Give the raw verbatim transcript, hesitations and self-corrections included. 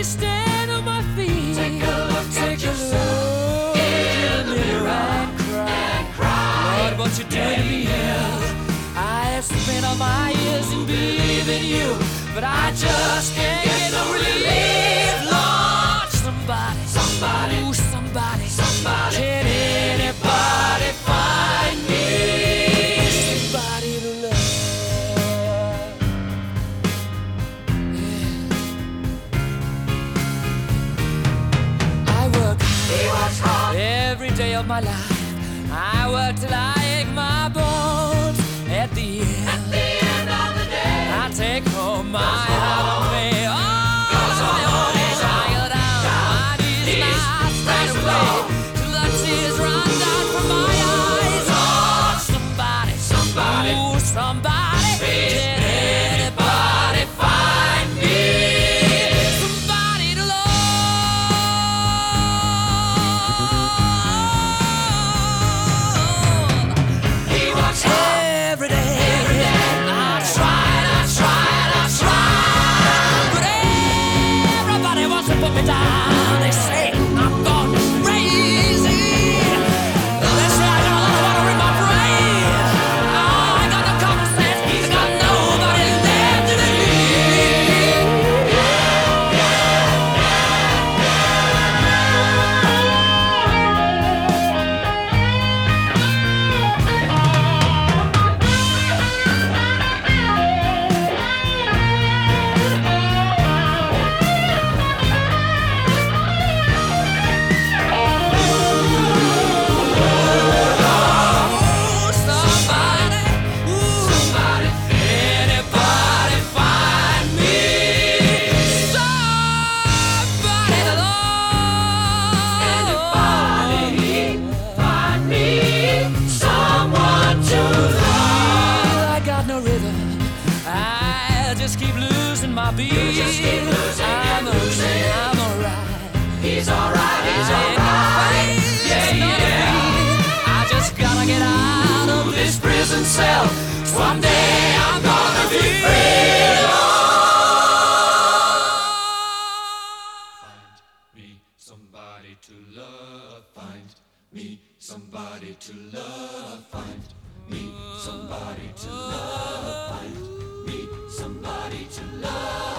stand on my feet. Take a look Take at a yourself look in the mirror and cry. and cry. Lord, what you do to me is I have spent all my years in believing you, but I just can't get no relief. Lord, somebody, Somebody, ooh, somebody, somebody. can anybody find me somebody to love? Yeah. I work He works hard. every day of my life. I work till I ache my bones. At the end, At the end of the day, I take home my heart of me. Oh, Goes on, I go down my knees and I straight away till the tears run down from my eyes. Oh, somebody, Somebody. ooh, somebody, Please, can anybody find me somebody to love? he works hard. Every day, I tried, I tried, I tried, but everybody wants to put me down. They say I'm gone crazy. They say I got a lot of water in my brain. Oh, I got no common sense. I got nobody left to believe. Ooh, somebody, ooh, Somebody, anybody find me somebody to love? anybody find me someone to love. I got no rhythm. I just keep losing my beat. just keep losing I'm and losing. okay, I'm alright. He's alright, he's I ain't alright. afraid, Yeah, it's not a yeah. feat. I just gotta get out of this prison cell. Someday I'm gonna be free. Find me somebody to love. Find me somebody to love. Find me somebody to love. Find me somebody to love.